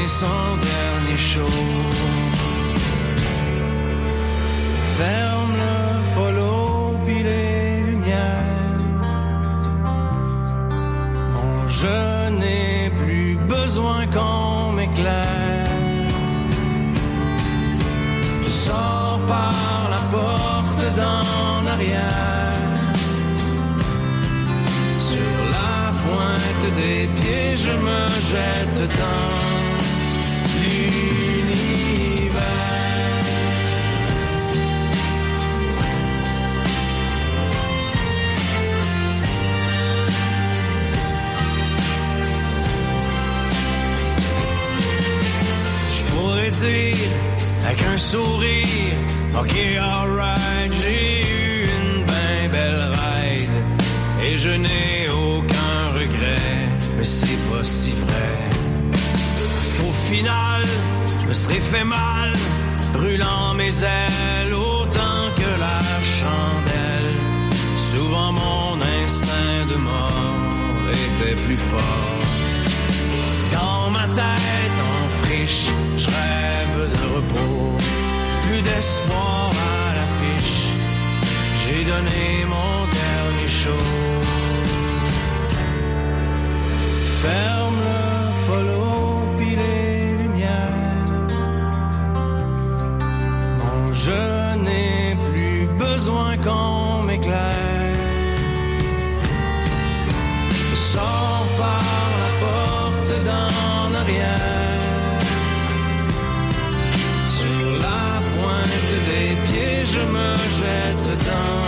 son dernier show. Ferme le follow pis les lumières. Non, je n'ai plus besoin qu'on m'éclaire. Je sors par la porte d'en arrière. Sur la pointe des pieds, je me jette dans l'univers. Je pourrais dire avec un sourire, ok, alright, j'ai eu une ben belle ride et je n'ai aucun regret, mais c'est pas si vrai. Parce qu'au final, je me serais fait mal, brûlant mes ailes autant que la chandelle. Souvent mon instinct de mort était plus fort. Dans ma tête en friche, je rêve de repos, plus d'espoir à l'affiche. J'ai donné mon dernier show. Ferme le follow pis les lumières. Non, je n'ai plus besoin qu'on m'éclaire. Je sors par la porte d'en arrière. Sur la pointe des pieds, je me jette dans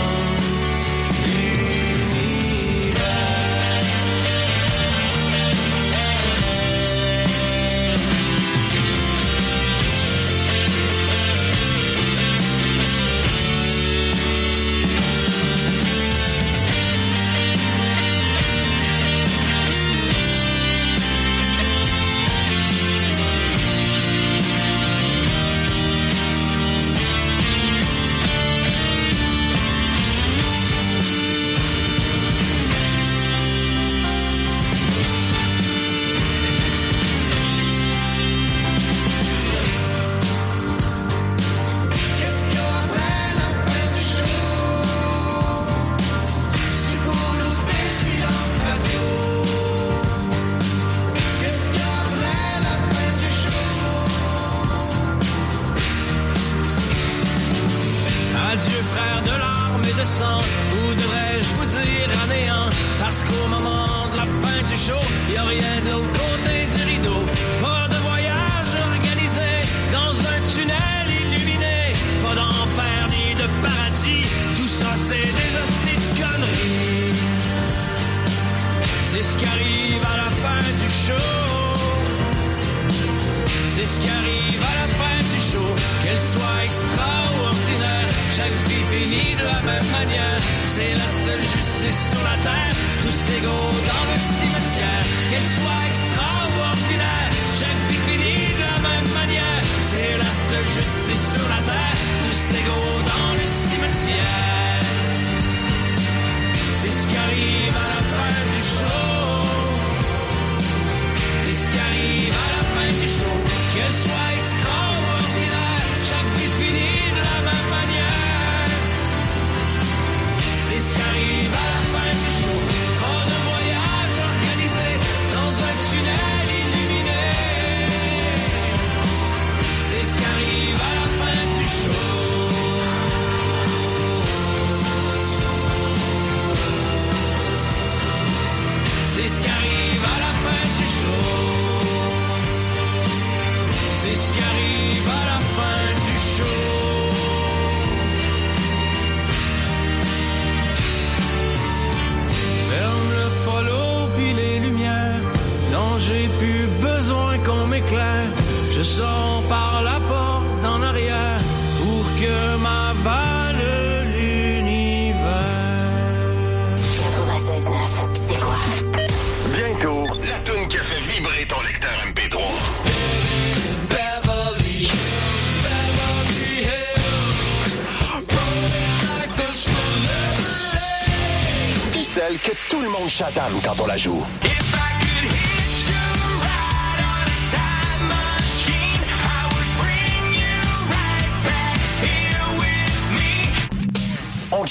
ou devrais-je vous dire à néant? Parce qu'au moment de la fin du show, y a rien de l'autre côté du rideau. Pas de voyage organisé dans un tunnel illuminé. Pas d'enfer ni de paradis. Tout ça c'est des hosties de conneries. C'est ce qui arrive à la fin du show. C'est ce qui arrive à la fin du show. Qu'elle soit extraordinaire, chaque vie finit de la même manière. C'est la seule justice sur la terre, tous égaux dans le cimetière. Qu'elle soit extraordinaire, chaque vie finit de la même manière. C'est la seule justice sur la terre, tous égaux dans le cimetière. C'est ce qui arrive à la fin du show. C'est ce qui arrive à la fin du show. Qu'elle soit extraordinaire, chaque vie finit de la même manière. C'est ce qui arrive à la fin du show. Pas de voyage organisé dans un tunnel illuminé. C'est ce qui arrive à la fin du show. C'est ce qui arrive à la fin du show. C'est ce qui arrive à la fin du show. Ferme le follow puis les lumières. Non, j'ai plus besoin qu'on m'éclaire. Je sors par la porte d'en arrière pour que m'avale l'univers. 96.9, c'est quoi? Bientôt, la toune qui a fait vibrer ton lecteur MP3. Puis celle que tout le monde chasame quand on la joue.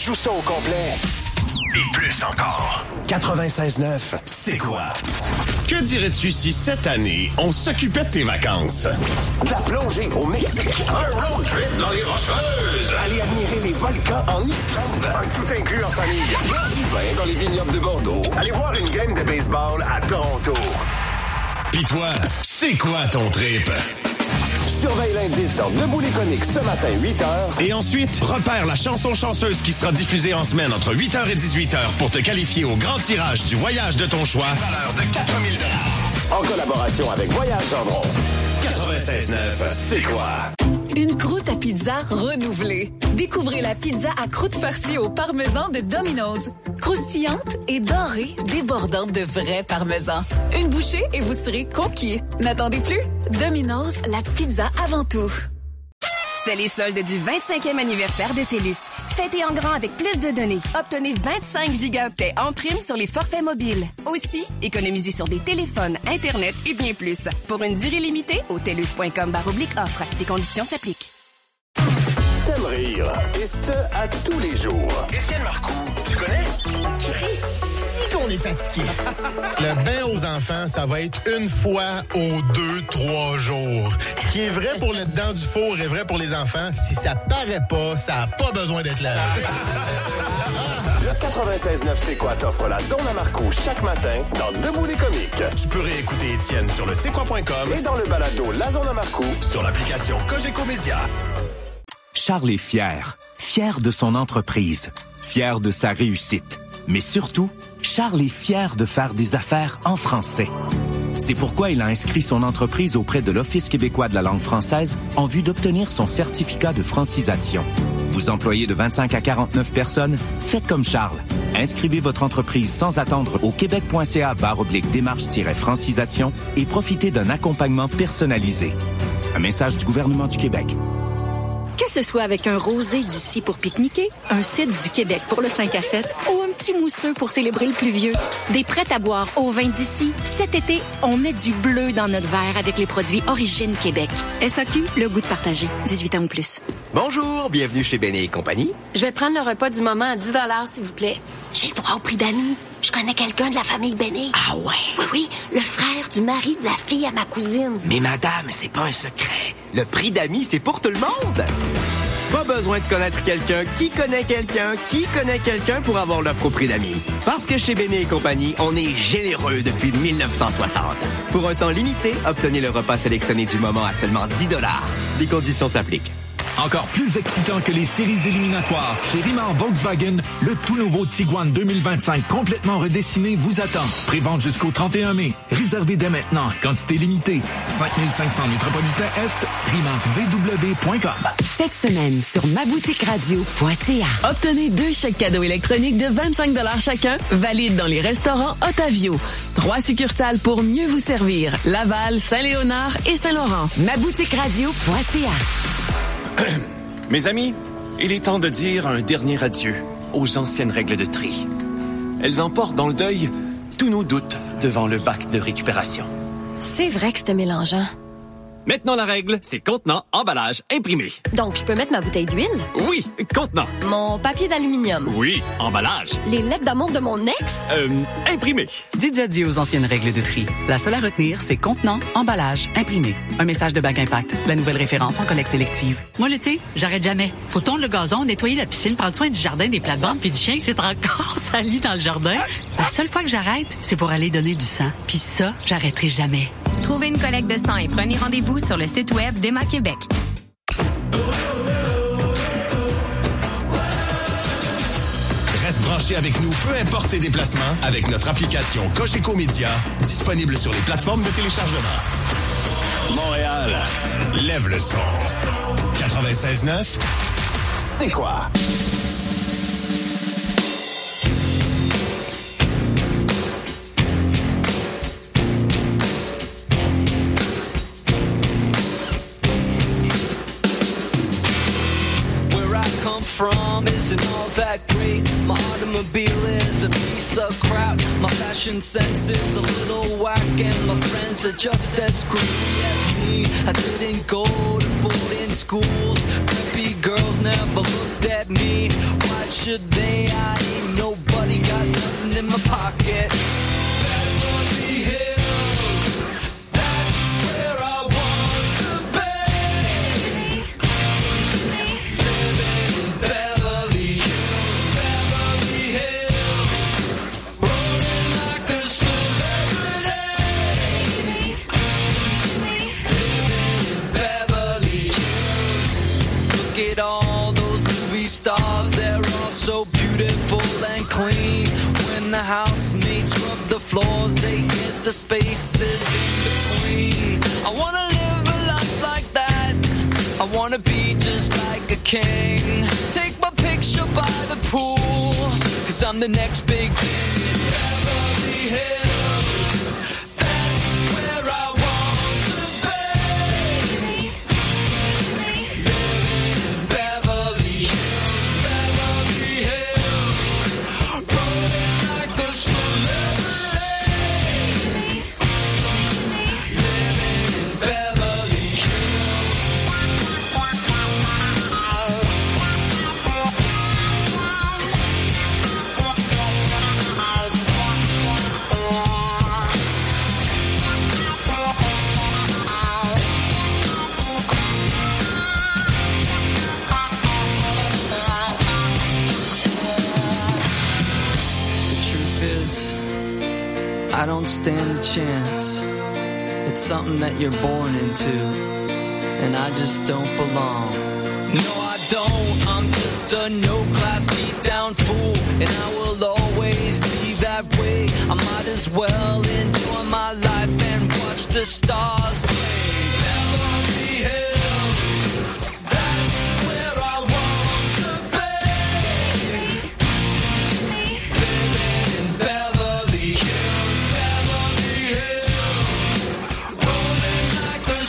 tout ça au complet et plus encore. 96.9, c'est quoi? Que dirais-tu si cette année, on s'occupait de tes vacances? De la plongée au Mexique. Un road trip dans les Rocheuses. Aller admirer les volcans en Islande. Un tout inclus en famille. Boire du vin dans les vignobles de Bordeaux. Aller voir une game de baseball à Toronto. Pis toi, c'est quoi ton trip? Surveille l'indice dans Debout les comiques ce matin, 8h. Et ensuite, repère la chanson chanceuse qui sera diffusée en semaine entre 8h et 18h pour te qualifier au grand tirage du voyage de ton choix. Valeur de 4 000 $. En collaboration avec Voyage Gendron. 96.9, c'est quoi? Une croûte à pizza renouvelée. Découvrez la pizza à croûte farcie au parmesan de Domino's. Croustillante et dorée, débordante de vrai parmesan. Une bouchée et vous serez conquis. N'attendez plus. Domino's, la pizza avant tout. C'est les soldes du 25e anniversaire de TELUS. Fêtez en grand avec plus de données. Obtenez 25 gigaoctets en prime sur les forfaits mobiles. Aussi, économisez sur des téléphones, Internet et bien plus. Pour une durée limitée, au TELUS.com/offre. Les conditions s'appliquent. T'aimes rire, et ce, à tous les jours. Étienne Marcoux, tu connais? Si qu'on est fatigué. Le bain aux enfants, ça va être une fois aux 2-3 jours. Ce qui est vrai pour le dedans du four est vrai pour les enfants. Si ça paraît pas, ça n'a pas besoin d'être là. Le 96.9 C'est quoi t'offre la zone à Marcoux chaque matin dans Debout les comiques. Tu peux réécouter Étienne sur le c'est-quoi.com Et dans le balado La zone à Marcoux sur l'application Cogeco Média. Charles est fier. Fier de son entreprise. Fier de sa réussite. Mais surtout, Charles est fier de faire des affaires en français. C'est pourquoi il a inscrit son entreprise auprès de l'Office québécois de la langue française en vue d'obtenir son certificat de francisation. Vous employez de 25 à 49 personnes? Faites comme Charles. Inscrivez votre entreprise sans attendre au québec.ca/démarche-francisation et profitez d'un accompagnement personnalisé. Un message du gouvernement du Québec. Que ce soit avec un rosé d'ici pour pique-niquer, un cidre du Québec pour le 5 à 7 ou un petit mousseux pour célébrer le pluvieux, des prêts à boire au vin d'ici, cet été, on met du bleu dans notre verre avec les produits Origine Québec. SAQ, le goût de partager. 18 ans ou plus. Bonjour, bienvenue chez Béné et compagnie. Je vais prendre le repas du moment à 10 $, s'il vous plaît. J'ai le droit au prix d'amis. Je connais quelqu'un de la famille Béné. Ah ouais? Oui, le frère du mari de la fille à ma cousine. Mais madame, c'est pas un secret. Le prix d'amis, c'est pour tout le monde. Pas besoin de connaître quelqu'un qui connaît quelqu'un qui connaît quelqu'un pour avoir l'offre au prix d'amis. Parce que chez Béné et compagnie, on est généreux depuis 1960. Pour un temps limité, obtenez le repas sélectionné du moment à seulement 10 $. Les conditions s'appliquent. Encore plus excitant que les séries éliminatoires, chez Rimar Volkswagen, le tout nouveau Tiguan 2025 complètement redessiné vous attend. Prévente jusqu'au 31 mai. Réservez dès maintenant. Quantité limitée. 5500 Métropolitain Est, rimarvw.com. Cette semaine sur maboutiqueradio.ca. Obtenez 2 chèques cadeaux électroniques de 25 $ chacun, valides dans les restaurants Otavio. 3 succursales pour mieux vous servir. Laval, Saint-Léonard et Saint-Laurent. maboutiqueradio.ca. Mes amis, il est temps de dire un dernier adieu aux anciennes règles de tri. Elles emportent dans le deuil tous nos doutes devant le bac de récupération. C'est vrai que c'était mélangeant. Maintenant, la règle, c'est contenant, emballage, imprimé. Donc, je peux mettre ma bouteille d'huile? Oui, contenant. Mon papier d'aluminium? Oui, emballage. Les lettres d'amour de mon ex? Imprimé. Dites adieu aux anciennes règles de tri. La seule à retenir, c'est contenant, emballage, imprimé. Un message de Bac Impact, la nouvelle référence en collecte sélective. Moi, l'été, j'arrête jamais. Faut tondre le gazon, nettoyer la piscine, prendre soin du jardin, des plates-bandes, puis du chien qui s'est encore sali dans le jardin. La seule fois que j'arrête, c'est pour aller donner du sang. Puis ça, j'arrêterai jamais. Trouvez une collecte de sang et prenez rendez-vous sur le site web d'Emma Québec. Reste branché avec nous, peu importe tes déplacements, avec notre application Cogeco Média, disponible sur les plateformes de téléchargement. Montréal, lève le son. 96.9, c'est quoi? From isn't all that great. My automobile is a piece of crap. My fashion sense is a little whack, and my friends are just as screwy as me. I didn't go to boarding schools. Preppy girls never looked at me. Why should they? I ain't nobody, got nothing in my pocket. Beverly Hills, that's where I want to be. Living in Beverly Hills, Beverly Hills, rolling like a celebrity. Living in Beverly Hills, look at all those movie stars, they're all so beautiful and clean. When the housemates rub the floors, they get the spaces in between. I wanna live a life like that. I wanna be just like a king. Take my picture by the pool, 'cause I'm the next big thing in Beverly Hills. That's where I want to be. Living in Beverly Hills, Beverly Hills, rolling like a celebrity. Living in Beverly I don't stand a chance. It's something that you're born into, and I just don't belong. No, I don't. I'm just a no-class beat-down fool, and I will always be that way. I might as well enjoy my life and watch the stars play. Beverly Hills, that's where I want to be. Living in Beverly Hills, Beverly Hills, rolling like a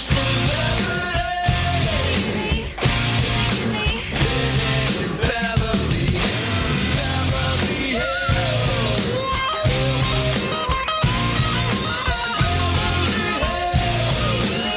celebrity. Living in Beverly Hills, Beverly Hills. Beverly Hills.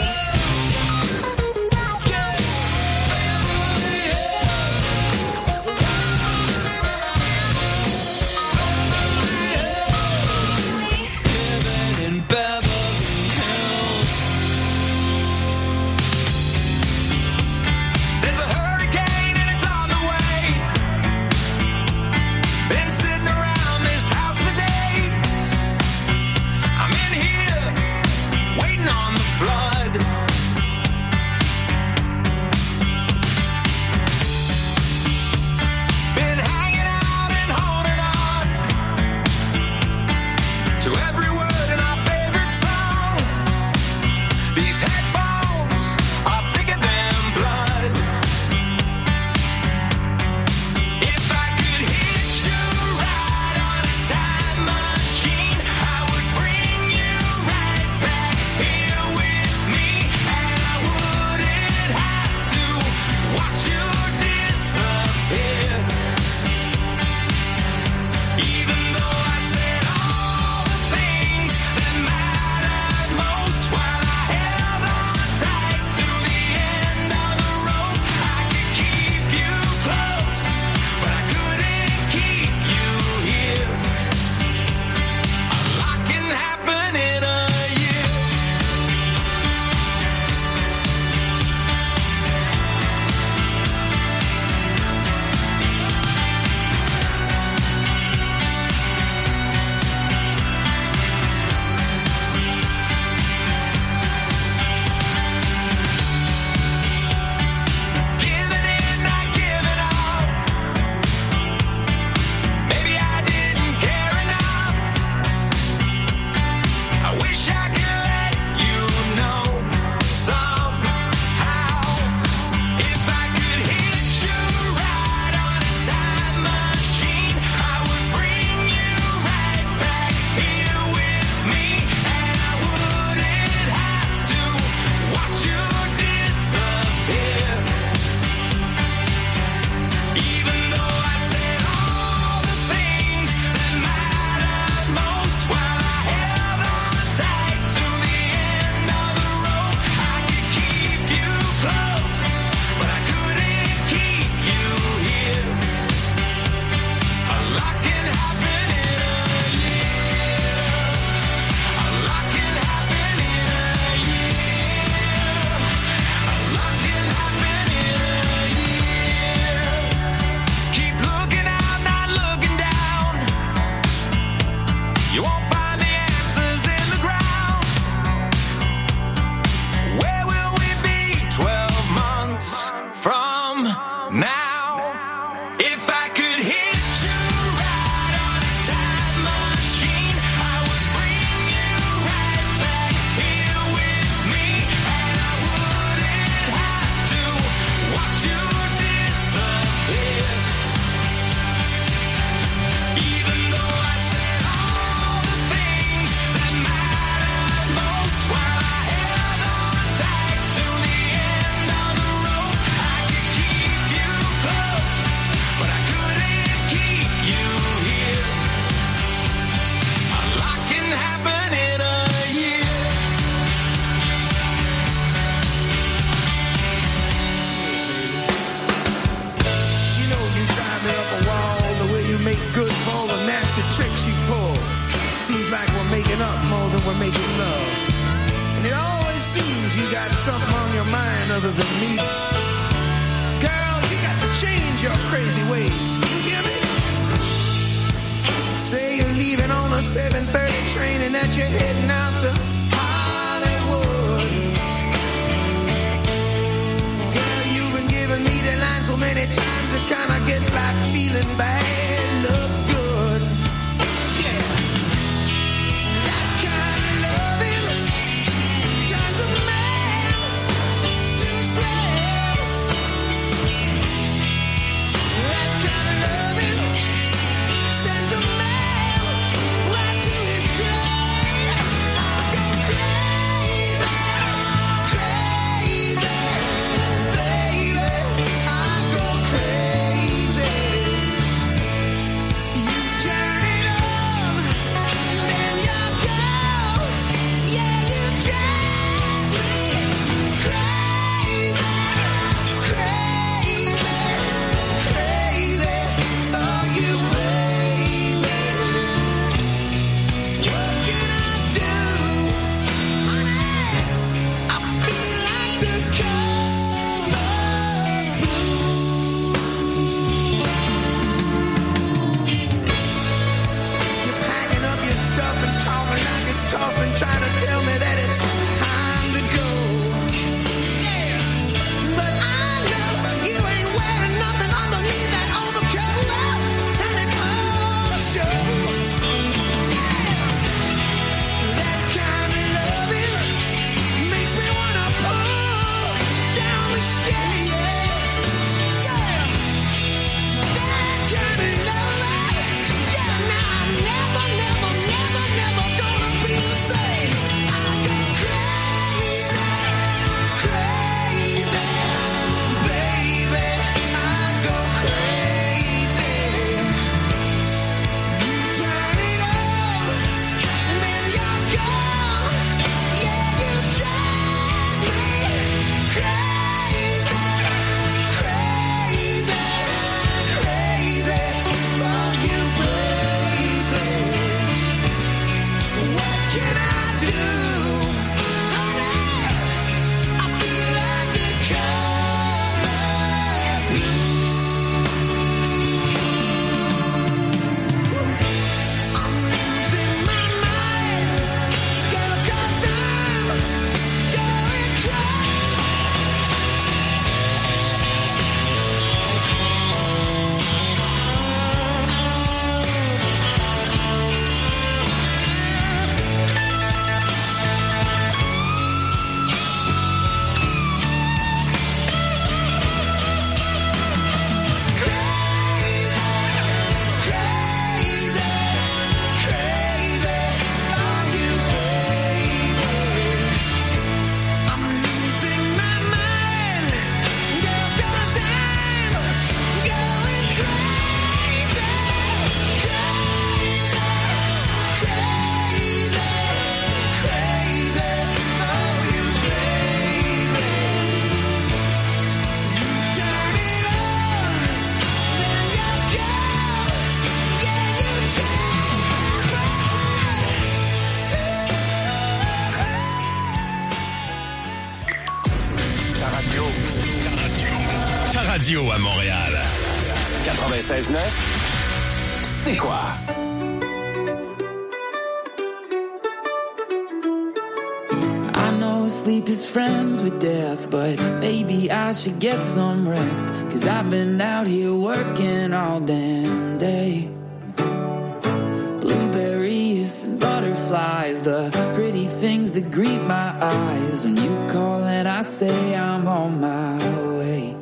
making up more than we're making love. And it always seems you got something on your mind other than me. Girl, you got to change your crazy ways. You hear me? Say you're leaving on a 7:30 train and that you're heading out to Hollywood. Girl, you've been giving me the line so many times it kinda gets like feeling bad looks good. Yeah. That kind of loving turns a man to slave. That kind of loving sends a man right to his grave. I go crazy, crazy, baby. I go crazy. You turn it on, then you go. Yeah, you drive me crazy, crazy, crazy. Oh, you baby. What can I do, honey? I feel like the color blue. You're packing up your stuff and talking like it's tough and trying to tell me that it's time to go. Yeah, but I know you ain't wearing nothing underneath that overcoat, and it's all show. That kind of loving makes me wanna pull down the shade. Yeah, that kind of loving. Yeah, now I'm never, never, never, never gonna be the same. I go crazy, crazy, baby. I go crazy. You turn it on, then you're gone. Yeah, you drive me crazy, crazy, crazy for you, baby. What can I do, honey? I feel like the color blue. I'm losing my mind, girl, 'cause I'm going crazy. Crazy, crazy for you, baby. I'm losing my mind, girl, 'cause I'm going crazy, crazy, crazy, crazy for you, baby. You turn it on, then you go. Yeah, you Ta radio à Montréal. 96.9, c'est quoi? I know sleep is friends with death, but maybe I should get some rest. 'Cause I've been out here working all damn day. Blueberries and butterflies, the pretty things that greet my eyes. When you call and I say I'm on my way.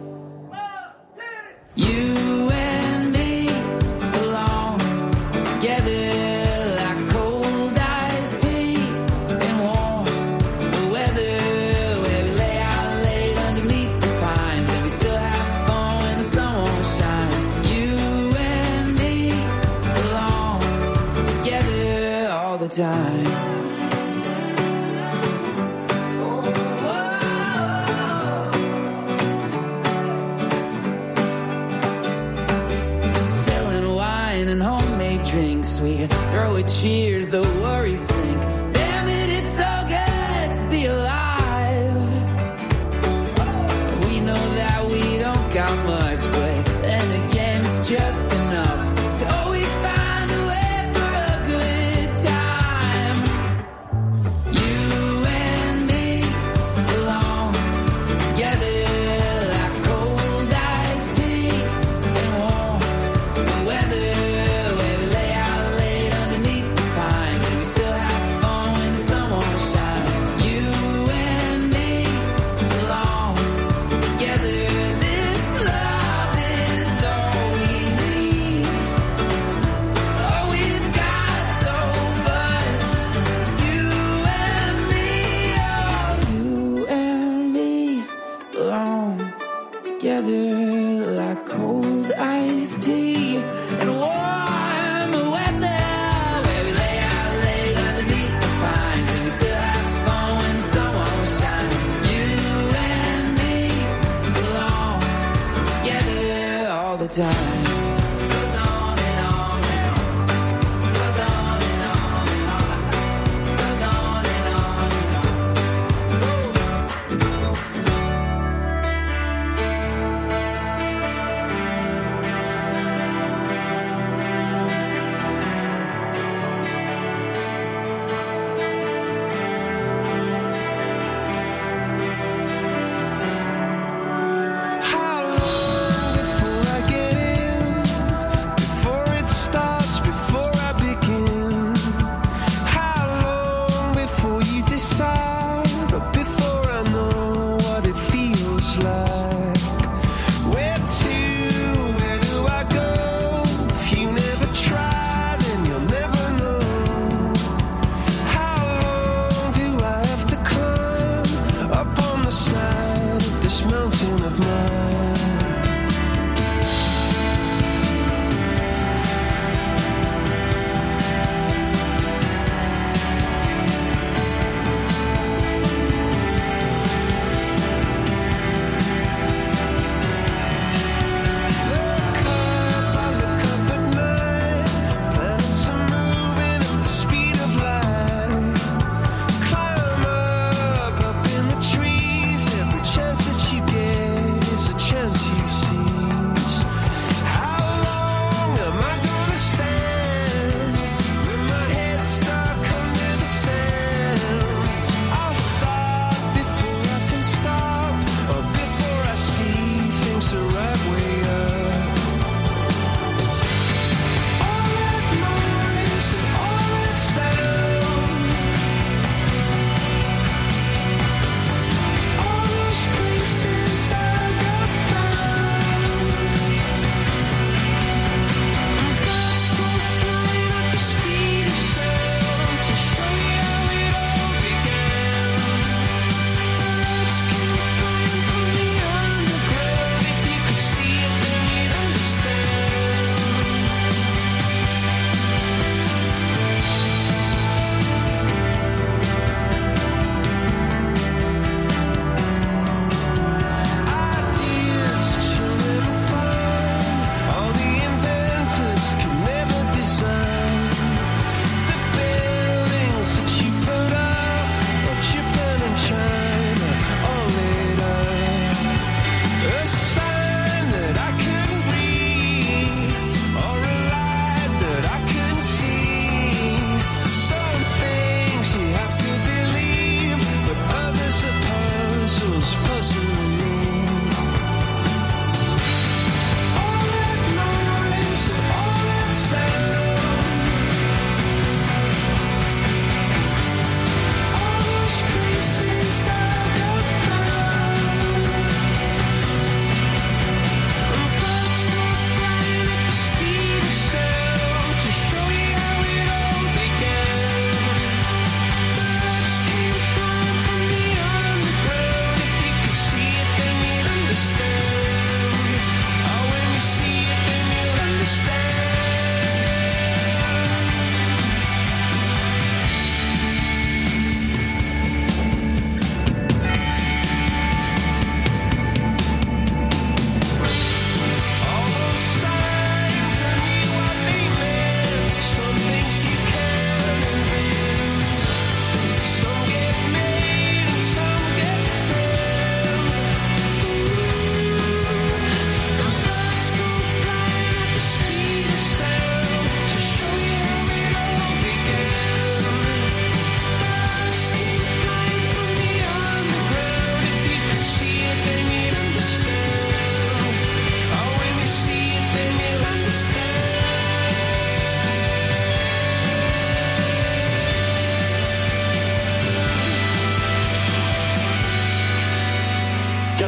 You and me belong together like cold iced tea and warm the weather, where we lay out late underneath the pines and we still have fun when the sun won't shine. You and me belong together all the time. not much, but then again, it's just enough to always find a way for a good time. You and me belong together like cold iced tea and warm weather, where we lay out late underneath the pines and we still have fun when the sun won't shine. You and me belong together. This love is all we need. Oh, we've got so much. You and me, oh, you and me belong together like cold iced tea and warm weather, where we lay out late underneath the pines and we still have fun when the sun won't shine. You and me belong together all the time. Goes on and on and on. Goes on and on and on. Goes on and on and on. How long before I get in?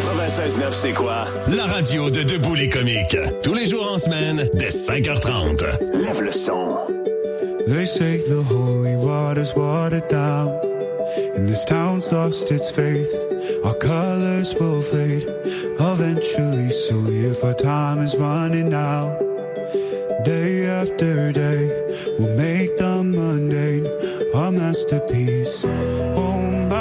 96.9, c'est quoi? La radio de Debout les comiques. Tous les jours en semaine, dès 5h30. Lève le son. They say the holy water's watered down, and this town's lost its faith. Our colors will fade eventually, so if our time is running out, day after day, we'll make the mundane a masterpiece. Oh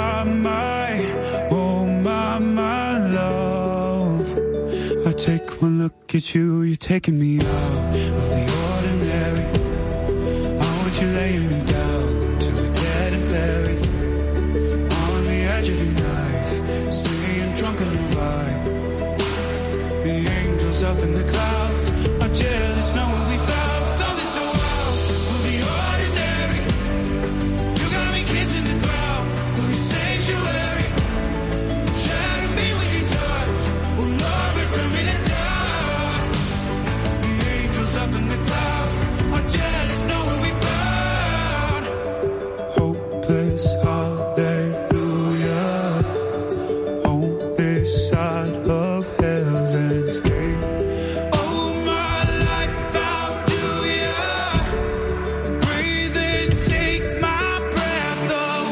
my love, I take one look at you, you're taking me out of the ordinary. You're laying me down till we're dead and buried on the edge of your knife, staying drunk on the ride. The angels up in the clouds are jealous knowing we found something so wild of the ordinary. You got me kissing the ground of your sanctuary. Shatter me with your touch, oh Lord, return me to dust. The angels up in the clouds are jealous knowing we hallelujah, on this side of heaven's gate. Oh, my life, how do you breathe and take my breath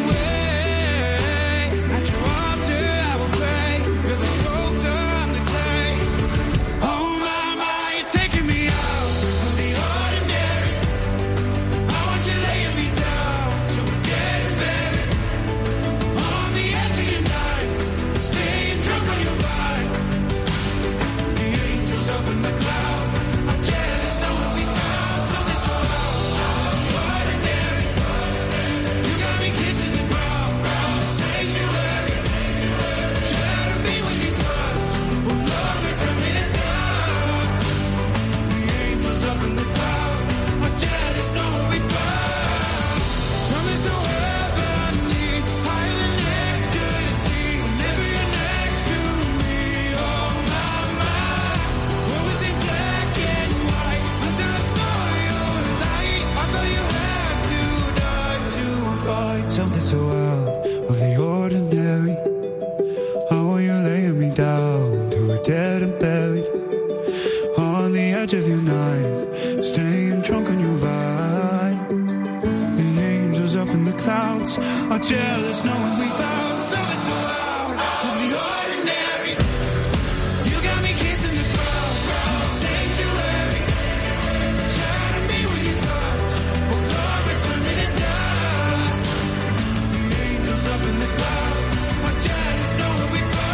away? At your altar, I will pray. You're the sculptor, I'm the clay. Oh, my, you're taking me out of the ordinary. I want you laying me down so we're dead and buried. On the edge of your knife, staying drunk on your vine. The angels up in the clouds are jealous knowing we found something so ordinary. You got me kissing the ground, sanctuary. Shatter me with your touch, oh Lord, return me to dust. The angels up in the clouds are jealous knowing we found something so heavenly, higher than ecstasy. Whenever you're next to me, oh my, what was in black and white until I saw your light? I thought you had to die to fight something so out of the ordinary. How are you laying me down to a dead and buried on the edge of your knife, staying drunk on your vine. The angels up in the clouds are jealous knowing we found something so out of the ordinary. You got me kissing the ground, sanctuary. Shatter me with your touch, oh Lord, return me to dust. The angels up in the clouds are jealous knowing we found.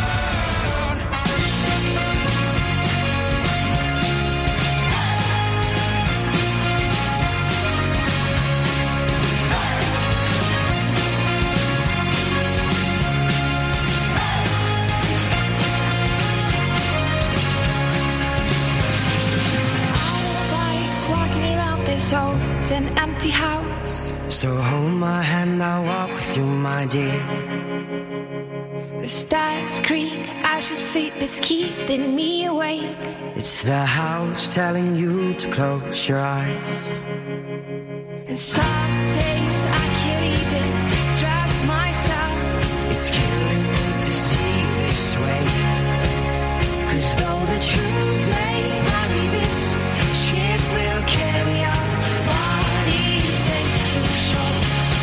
Walking around this old and empty house. So hold my hand, I'll walk with you, my dear. The stars creak as you sleep, it's keeping me awake. It's the house telling you to close your eyes. And some days I can't even trust myself. It's killing me to see you this way. 'Cause though the truth may not be this, ship will carry our bodies safe to shore.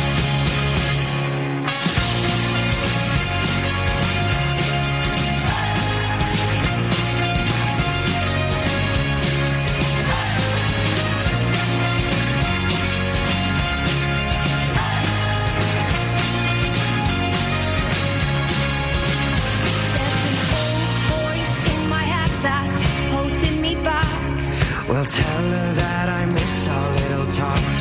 Well, tell her that I miss our little talks.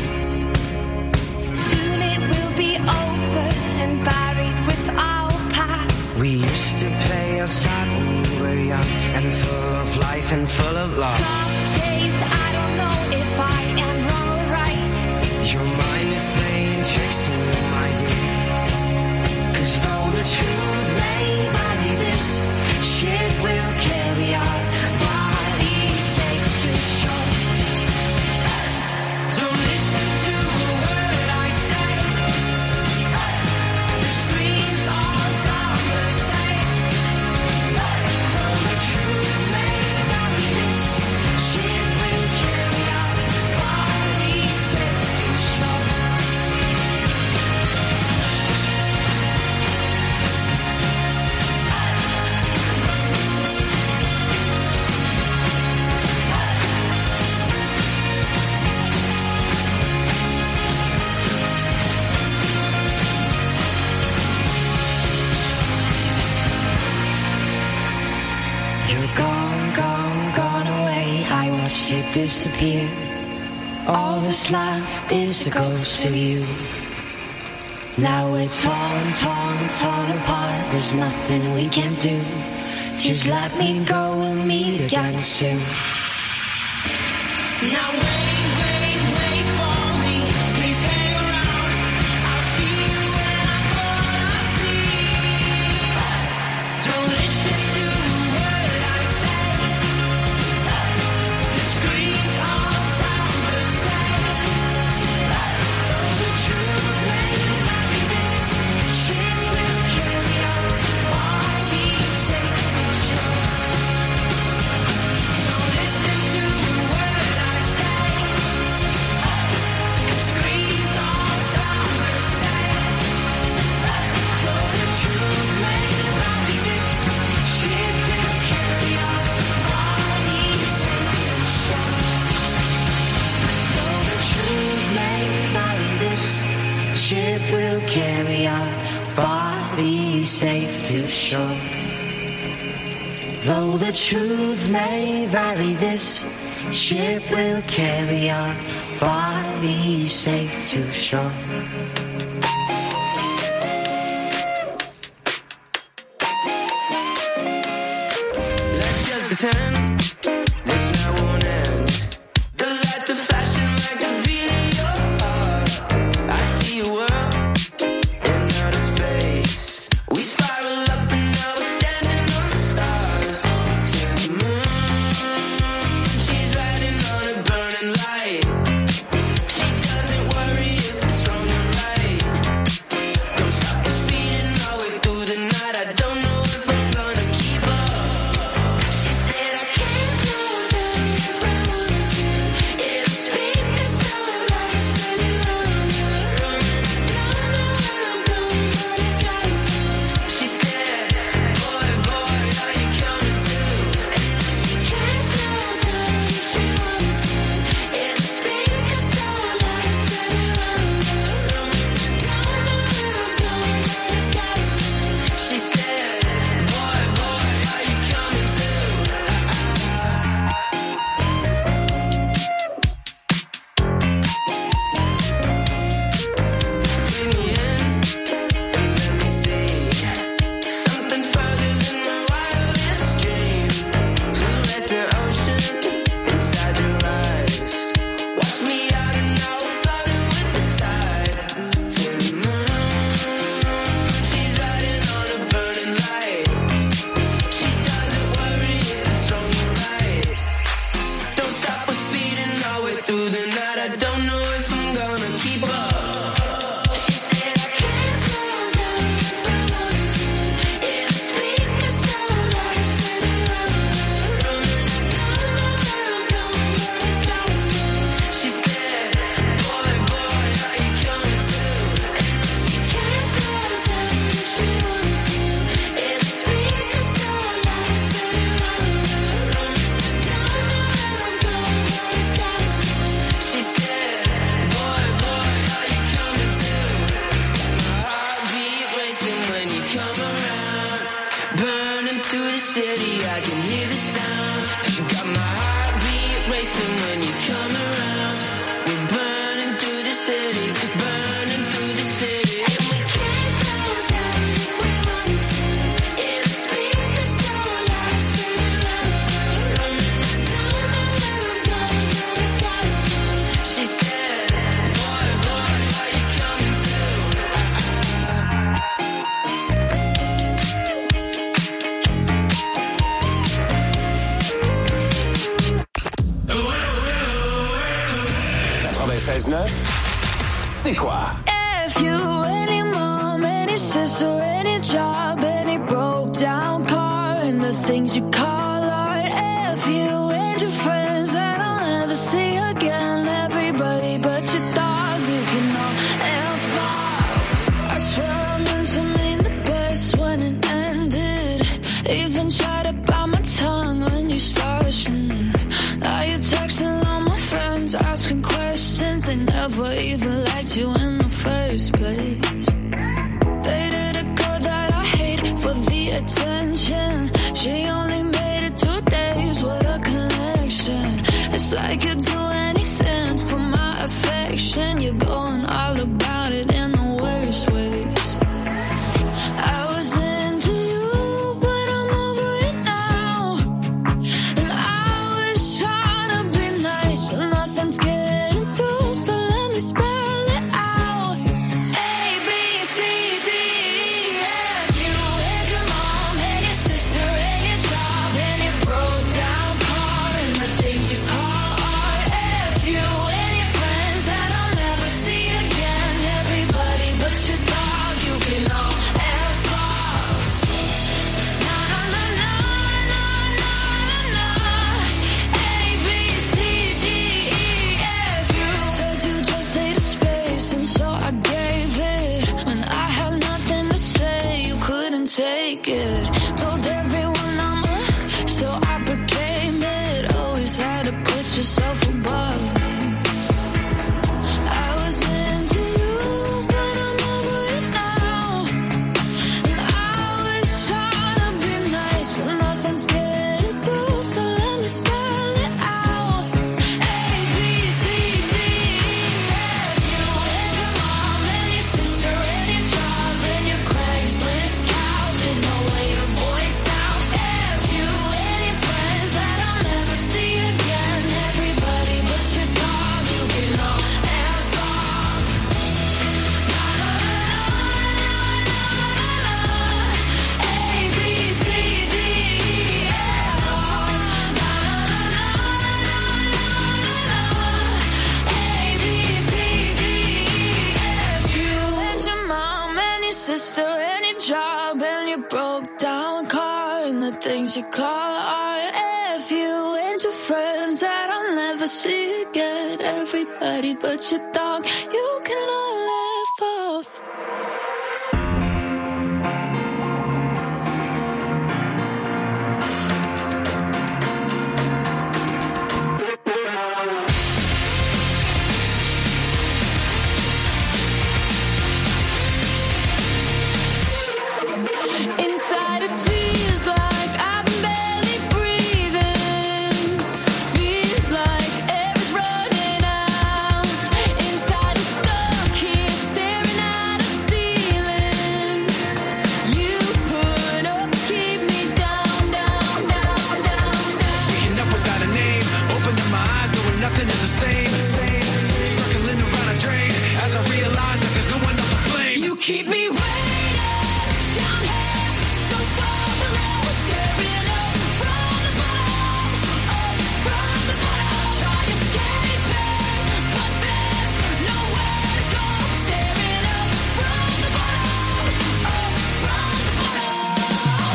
Soon it will be over and buried with our past. We used to play outside when we were young and full of life and full of love. Some days I don't know if I am wrong or right. Your mind is playing tricks on you, my dear. 'Cause though the truth may not be this, shit will carry our bodies safe to shore. Don't listen to a word I say. The screams all sound the same. disappeared. All that's left is a ghost of you. Now we're torn, torn, torn apart. There's nothing we can do. Just let me go, we'll meet again soon. Now wait, wait, wait for me. Please hang around. I'll see you when I fall asleep. Don't listen to a word I say. The screams all sound the same. The truth may be this. Shit will carry on. I'll be safe and sure. Don't listen to a word I say. The screams all sound the same. Though the truth may be this. Shit will carry on. I'll be safe and sure. Though the truth may vary, this ship will carry our body safe to shore. Though the truth may vary, this ship will carry our body safe to shore. Let's just pretend this night won't end. The lights are flashing like the beat of your heart. I see a world in outer space. We spiral up and now we're standing on the stars. To the moon, she's riding on a burning light. She doesn't worry if it's wrong or right. Don't stop the speeding all the way through the night. I don't know if I'm gonna keep up. She said I can't slow down if I wanted to. It'll speak the sound like it's spinning round and round. And I don't know where I'm going, but I gotta move. She said, boy, boy, are you coming too? And now she can't slow down if she wanted to. It'll speak the sound like it's spinning round and round. And I don't know where I'm going, but I gotta move. She said, boy, boy, are you coming too? Bring me in and let me see something further than my wildest dream. Fluorescent ocean inside your eyes. Wash me out and now we're floating with the tide. To the moon, she's riding on a burning light. She doesn't worry if it's wrong or right. Don't stop us speeding our way through the night. I don't know if I'm gonna keep up. She said I can't slow down if I wanted to. It'll speak the sound like it's spinning round and round. And I don't know where I'm going, but I gotta move. She said, boy, boy, are you coming too? And now she can't slow down if she wanted to. It'll speak the sound like it's spinning round and round. And I don't know where I'm going, but I gotta move. She said, boy, boy, are you coming too? My heartbeat racing when you come around. Burning through the city, I can hear the sound. Got my heartbeat racing when you come around. We're burning through the city, burning through the city. And we can't slow down if we wanted to. It'll speak the sound like it's spinning round and round. And I don't know where I'm going, but I gotta move. She said, boy, boy, are you coming too? C'est quoi? If you, any mom, any sister, any job, any broke down car, and the things you call art. If you and your friends that I'll never see again, everybody but your dog, you can all F off. I swear I meant to mean the best when it ended. Even tried to bite my tongue when you started. Now you're texting all my friends, asking questions. They never even liked you in the first place. Dated a girl that I hate for the attention. She only made it 2 days with a connection. It Feels like you'd do anything for my affection. You're going all about it in the worst ways. I was into you, but I'm over it now. And I was trying to be nice, but nothing's getting through. So let me spell it out. A, B, C, D, E, F. You and your mom and your sister and your job and your broke down car and the things you call art. F, you and your friends that I'll never see again. Everybody but your dog, you can all F off. Na na na na na na na na. A, B, C, D, E, F. You said you just needed space, and so I gave it. When I had nothing to say, you couldn't take it. Told everyone I'm so I became it. Always had to put yourself above me. I was into you, but I'm over it now. And I was trying to be nice, but nothing's getting through. So let me spell it out. A, B, C, D, E, F. You and your mom and your sister and your job and your Craigslist couch and the way your voice sounds. F, you and your friends that I'll never see again. Everybody but your dog, you can all F off. Na na na na na na na. A, B, C, D, E, F off. Na na na na na na na. A, B, C, D, E, F. You and your mom and your sister and your job and your broke down car and the things you call art. F, you and your friends that I'll never see again. Everybody but your dog, you can all F off. Inside it feels like I'm barely breathing. Feels like air's running out. Inside I'm stuck here staring at a ceiling. You put up to keep me down, down, down, down, down. Waking up without a name, opening my eyes, knowing nothing is the same. Circling around a drain as I realize that there's no one else to blame. You keep me waiting down here, so far below, staring up from the bottom, up from the bottom. Try escaping, but there's nowhere to go. Staring up from the bottom, up from the bottom.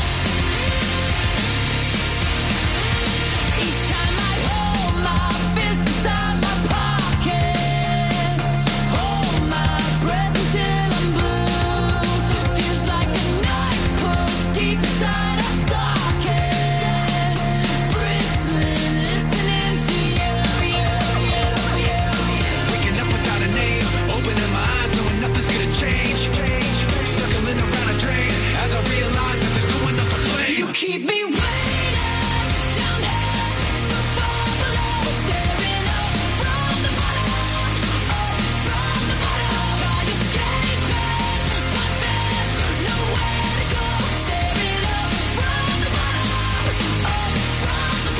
Each time I hold my fist inside my pocket, hold my breath until I'm blue. Feels like a knife pushed deep inside a socket. Bristling, listening to you. Waking up without a name, opening my eyes, knowing nothing's gonna change. Circling around a drain as I realize that there's no one else to blame. You keep me waiting down here, so far below, staring up from the bottom, up from the bottom. Try escaping, but there's nowhere to go. Staring up from the bottom, up from the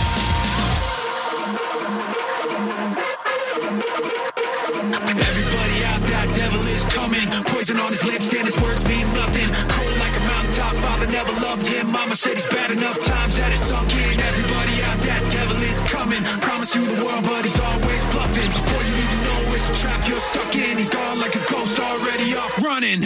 Everybody out there, devil is coming. Poison on his lips and his words mean nothing. Cold like a mountaintop, father never loved him. Mama said he's bad enough times that it's sunk in. Everybody out there, devil is coming. Promise you the world, but he's always bluffing. Before you even know it's a trap you're stuck in. He's gone like a ghost, already off running.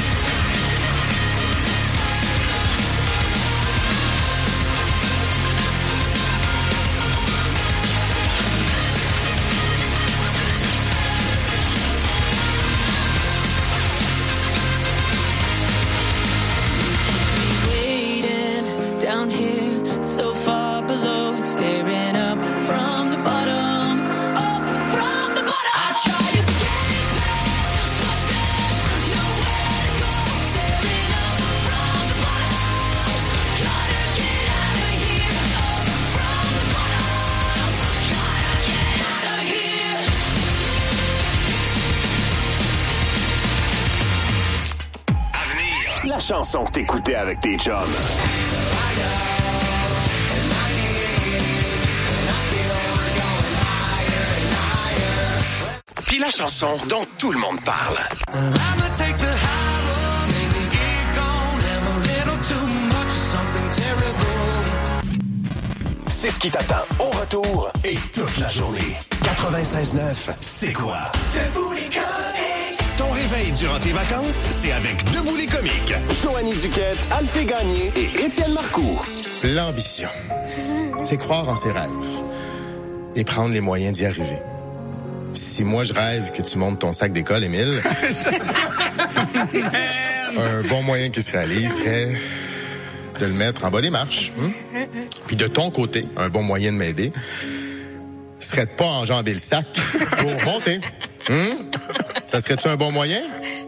waiting down here, so far below, staring up from the bottom, up from the bottom. I try escaping, but there's nowhere to go. Staring up from the bottom, gotta get out of here. Up from the bottom, gotta chanson que t'écoutais avec tes chums. Puis la chanson dont tout le monde parle. I'ma take the high road, maybe get gone, have a little too much of something terrible. C'est ce qui t'attend au retour et toute la journée. 96.9, c'est quoi? Debout les comiques. Ton réveil durant tes vacances, c'est avec Debout les comiques. Joanie Duquette, Alphée Gagné et Étienne Marcoux. L'ambition, c'est croire en ses rêves et prendre les moyens d'y arriver. Si moi, je rêve que tu montes ton sac d'école, Émile, un bon moyen qui se réalise serait de le mettre en bas des marches. Puis de ton côté, un bon moyen de m'aider serait de pas enjamber le sac pour monter. Ça serait-tu un bon moyen?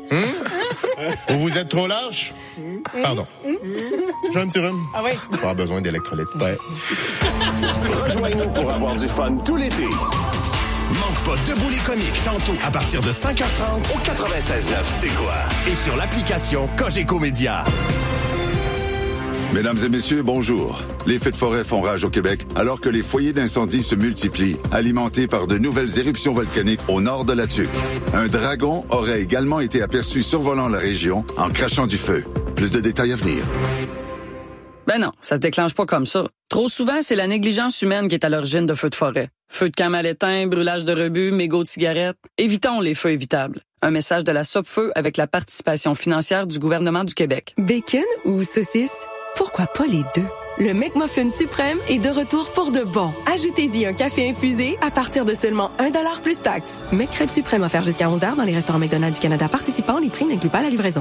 Ou vous êtes trop lâche? Pardon. J'ai un petit rhume. Ah oui? Pas besoin d'électrolytes. Ouais. Rejoignez-nous pour avoir du fun tout l'été. Manque pas Debout les comiques tantôt à partir de 5h30 au 96.9 C'est quoi? Et sur l'application Cogeco Média. Mesdames et messieurs, bonjour. Les feux de forêt font rage au Québec alors que les foyers d'incendie se multiplient, alimentés par de nouvelles éruptions volcaniques au nord de la Tuque. Un dragon aurait également été aperçu survolant la région en crachant du feu. Plus de détails à venir. Ben non, ça se déclenche pas comme ça. Trop souvent, c'est la négligence humaine qui est à l'origine de feux de forêt. Feux de camp mal éteints, brûlage de rebut, mégots de cigarettes. Évitons les feux évitables. Un message de la Sopfeu avec la participation financière du gouvernement du Québec. Bacon ou saucisse? Pourquoi pas les deux? Le McMuffin suprême est de retour pour de bon. Ajoutez-y un café infusé à partir de seulement 1$ plus taxe. McCrêpe suprême offert jusqu'à 11h dans les restaurants McDonald's du Canada participants. Les prix n'incluent pas la livraison.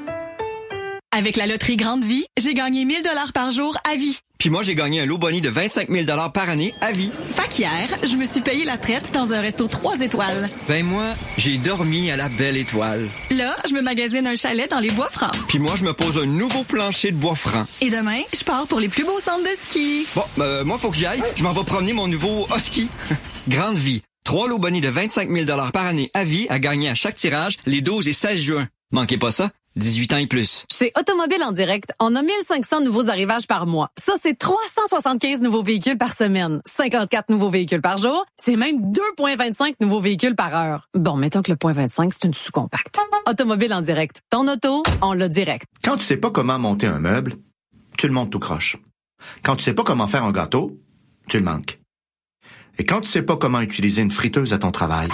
Avec la loterie Grande Vie, j'ai gagné 1 000 $ par jour à vie. Puis moi, j'ai gagné un lot boni de 25 000 $ par année à vie. Fait qu'hier, je me suis payé la traite dans un resto 3 étoiles. Ben moi, j'ai dormi à la Belle Étoile. Là, je me magasine un chalet dans les Bois-Francs. Puis moi, je me pose un nouveau plancher de bois franc. Et demain, je pars pour les plus beaux centres de ski. Bon, moi, faut que j'y aille. Je m'en vais promener mon nouveau husky. Grande Vie. 3 lots boni de 25 000 $ par année à vie à gagner à chaque tirage les 12 et 16 juin. Manquez pas ça. 18 ans et plus. Chez Automobile en direct, on a 1500 nouveaux arrivages par mois. Ça, c'est 375 nouveaux véhicules par semaine, 54 nouveaux véhicules par jour, c'est même 2,25 nouveaux véhicules par heure. Bon, mettons que le 0,25, c'est une sous-compacte. Automobile en direct. Ton auto, on l'a direct. Quand tu sais pas comment monter un meuble, tu le montes tout croche. Quand tu sais pas comment faire un gâteau, tu le manques. Et quand tu sais pas comment utiliser une friteuse à ton travail,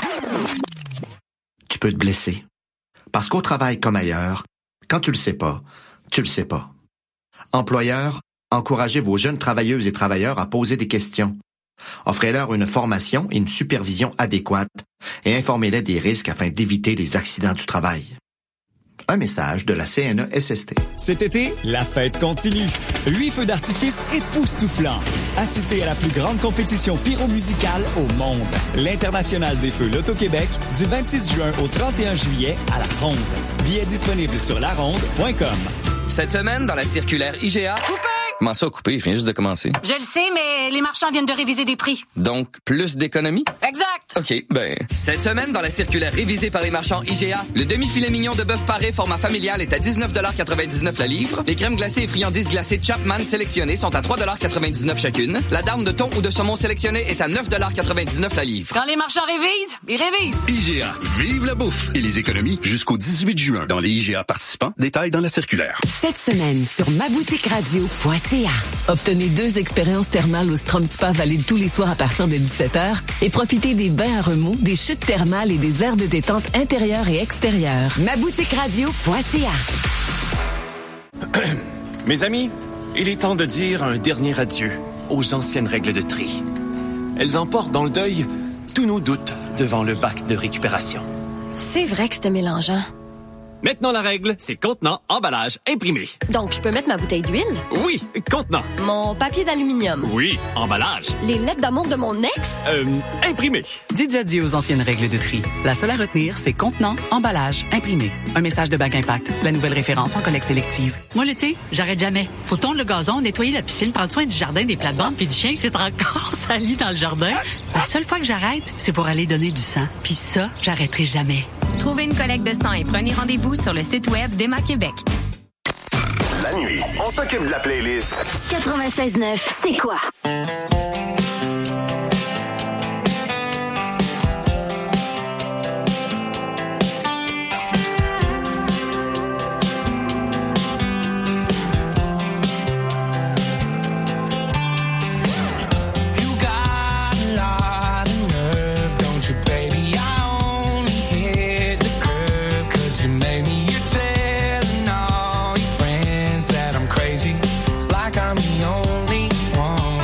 tu peux te blesser. Parce qu'au travail comme ailleurs, quand tu le sais pas, tu le sais pas. Employeurs, encouragez vos jeunes travailleuses et travailleurs à poser des questions. Offrez-leur une formation et une supervision adéquate et informez-les des risques afin d'éviter les accidents du travail. Un message de la CNESST. Cet été, la fête continue. 8 feux d'artifice époustouflants. Assistez à la plus grande compétition pyromusicale au monde. L'International des Feux Loto-Québec, du 26 juin au 31 juillet à La Ronde. Billets disponibles sur laronde.com. Cette semaine, dans la circulaire IGA... Coupé! Comment ça, coupé? Je viens juste de commencer. Je le sais, mais les marchands viennent de réviser des prix. Donc, plus d'économies? Exact! OK, cette semaine, dans la circulaire révisée par les marchands IGA, le demi-filet mignon de bœuf paré format familial est à 19,99 $ la livre. Les crèmes glacées et friandises glacées Chapman sélectionnées sont à 3,99 $ chacune. La dame de thon ou de saumon sélectionnée est à 9,99 $ la livre. Quand les marchands révisent, ils révisent. IGA, vive la bouffe et les économies jusqu'au 18 juin. Dans les IGA participants, détails dans la circulaire. Cette semaine sur maboutiqueradio.ca. Obtenez 2 expériences thermales au Strom Spa valide tous les soirs à partir de 17h et profitez des bains à remous, des chutes thermales et des aires de détente intérieures et extérieures. maboutiqueradio.ca. Mes amis, il est temps de dire un dernier adieu aux anciennes règles de tri. Elles emportent dans le deuil tous nos doutes devant le bac de récupération. C'est vrai que c'était mélangeant. Maintenant, la règle, c'est contenant, emballage, imprimé. Donc, je peux mettre ma bouteille d'huile? Oui, contenant. Mon papier d'aluminium? Oui, emballage. Les lettres d'amour de mon ex? Imprimé. Dites adieu aux anciennes règles de tri. La seule à retenir, c'est contenant, emballage, imprimé. Un message de Bac Impact, la nouvelle référence en collecte sélective. Moi, l'été, j'arrête jamais. Faut tondre le gazon, nettoyer la piscine, prendre soin du jardin, des plates-bandes, puis du chien qui s'est encore sali dans le jardin. La seule fois que j'arrête, c'est pour aller donner du sang. Puis ça, j'arrêterai jamais. Trouvez une collecte de sang et prenez rendez-vous sur le site web d'Emma Québec. La nuit, on s'occupe de la playlist. 96.9, c'est quoi? Like I'm the only one.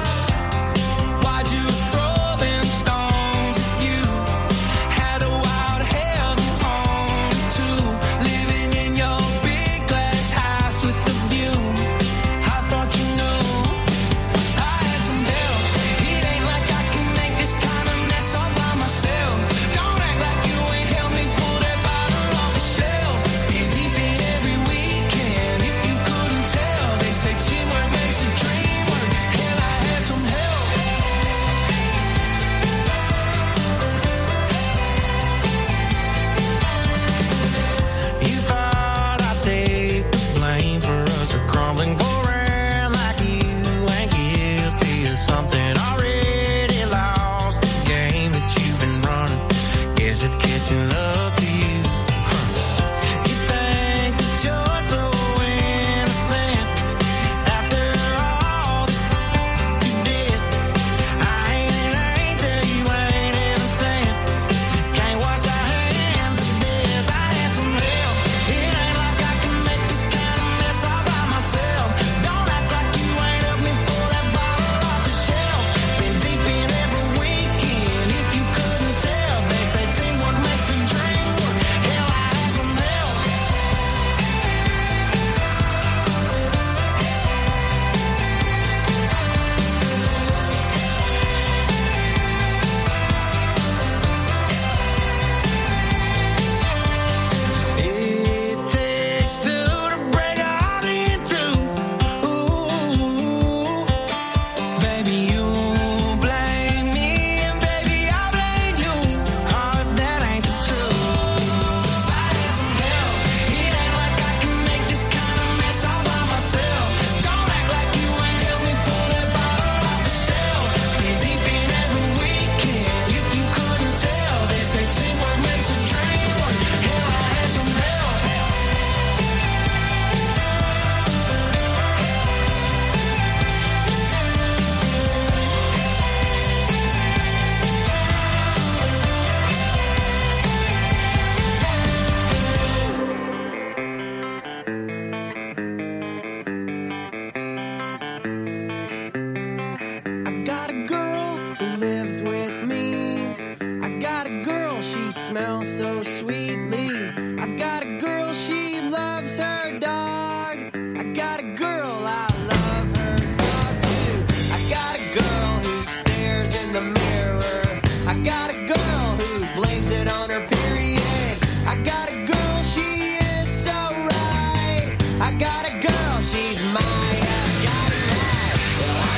smell so sweetly. I got a girl, she loves her dog. I got a girl, I love her dog too. I got a girl who stares in the mirror. I got a girl who blames it on her period. I got a girl, she is so right. I got a girl, she's mine. I got it right. Well, I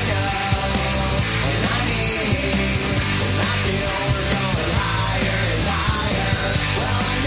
know, and I need, and I feel we're going higher and higher. Well, I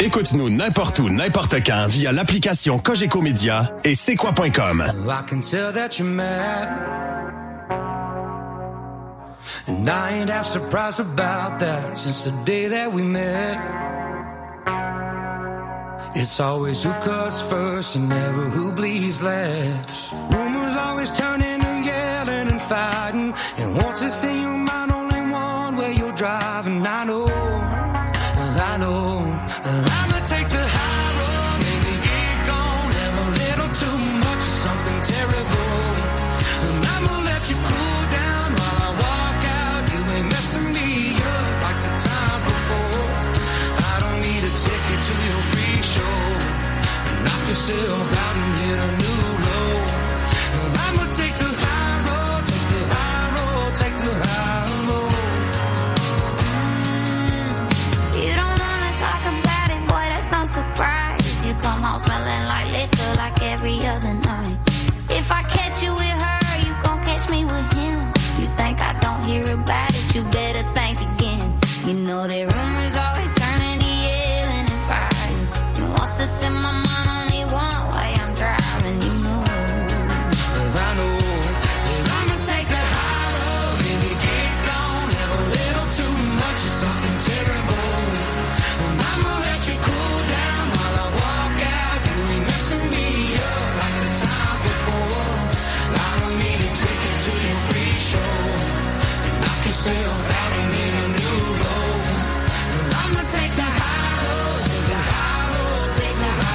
Écoute-nous n'importe où, n'importe quand via l'application Cogeco Média et c'est quoi.com. I can tell that you're mad, and I ain't half surprised about that since the day that we met. It's always who cuts first and never who bleeds last. Rumors always turn into yelling and fighting, and once it's in your mind, only one way you're driving. I know, I'ma take the high road, maybe get gone, have a little too much of something terrible, and I'ma let you cool down while I walk out. You ain't messing me up like the times before. I don't need a ticket to your free show. Knock yourself out and hit a new low. I'ma take the high road, take the high road, take the high road. You don't wanna talk about it, boy, that's no surprise. You come home smelling like liquor like every other night. If I catch you with her, you gon' catch me with him. You think I don't hear about it, you better think again. You know that rumors always turn into yelling and fighting. You wants to send my mind only one way, I'm driving, you know. I know that I'ma take the high road, maybe get gone, have a little too much of something terrible. And I'ma let you cool down while I walk out. You ain't messing me up like the times before. I don't need a ticket to your free show. Knock yourself out and hit a new low. I'ma take the high road, take the high road, take the high road.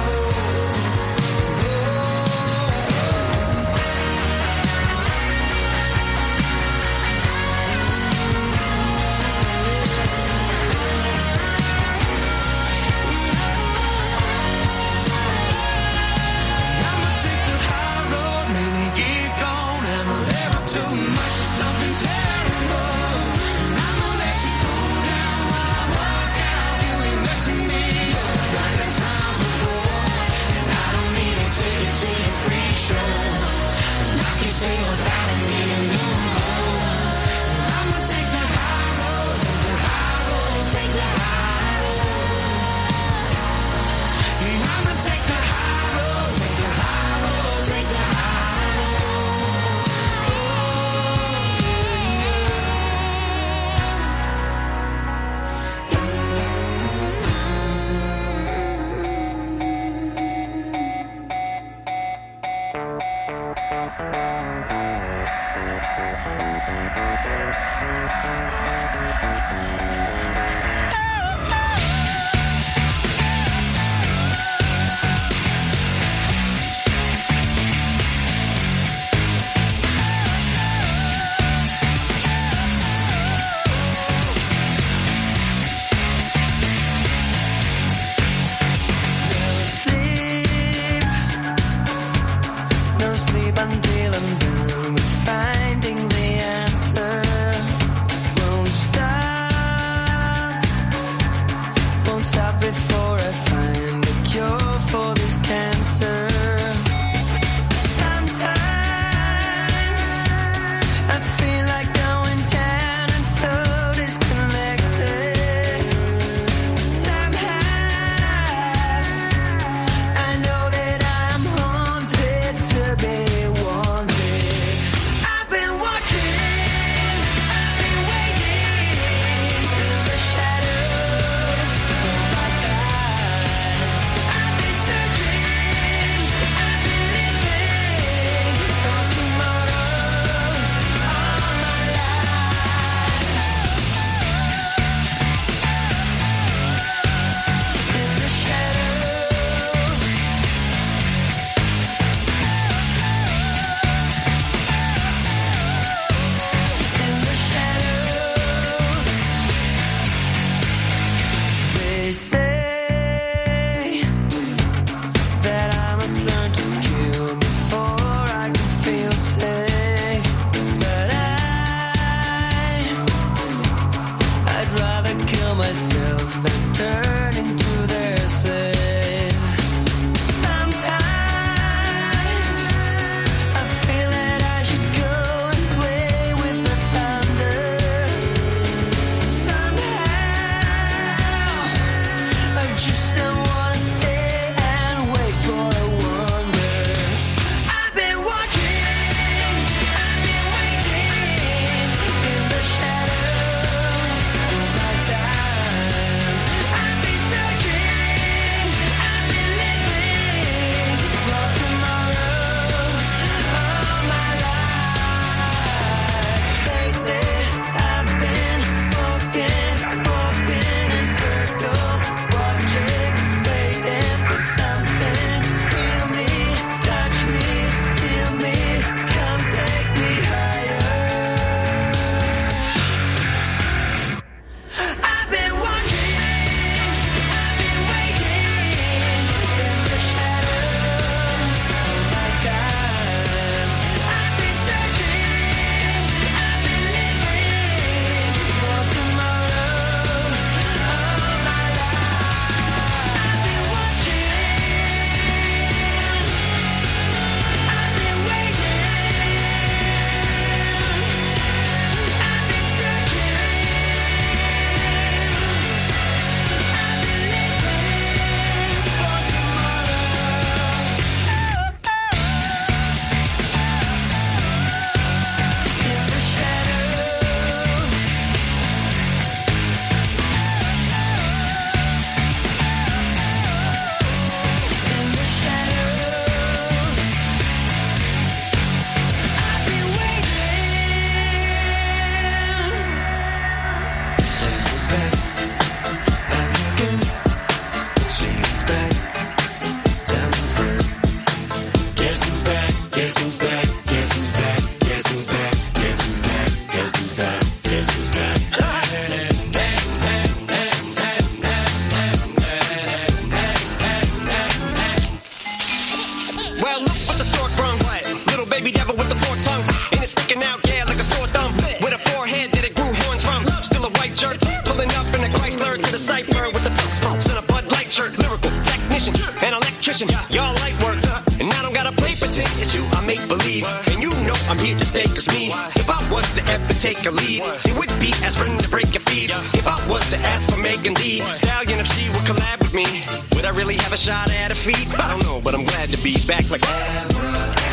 I'ma take the high road, maybe get gone, and a little too much of something terrible. And I'ma let you cool down while I walk out. You ain't messing me up like the times before. And I don't need a ticket to your free show. Knock yourself out and hit a new low. I'ma take the high road, take the high road, take the high road. Yeah, I'ma take the high road, take the high road, take the high road. No sleep until I'm done with finding the answer. Won't stop Guess who's back? Guess who's back? Guess who's back? Guess who's back? Guess who's back? Guess who's back? Well, look what the stork brung. Little baby devil with the forked tongue. And it's sticking out, yeah, like a sore thumb. With a forehead that it grew horns from. Still a white jerk. Pulling up in a Chrysler to the cipher with the funk smokes and a Bud Light shirt. Lyrical technician, an electrician. Y'all light work. And I don't gotta play pretend. It's you, I make believe. And you know I'm here to stay, cause me. If I was to ever take a lead, it would be aspirin to break your feet. If I was to ask for Megan Thee Stallion, if she would collab with me, would I really have a shot at her feet? I don't know, but I'm glad to be back like that.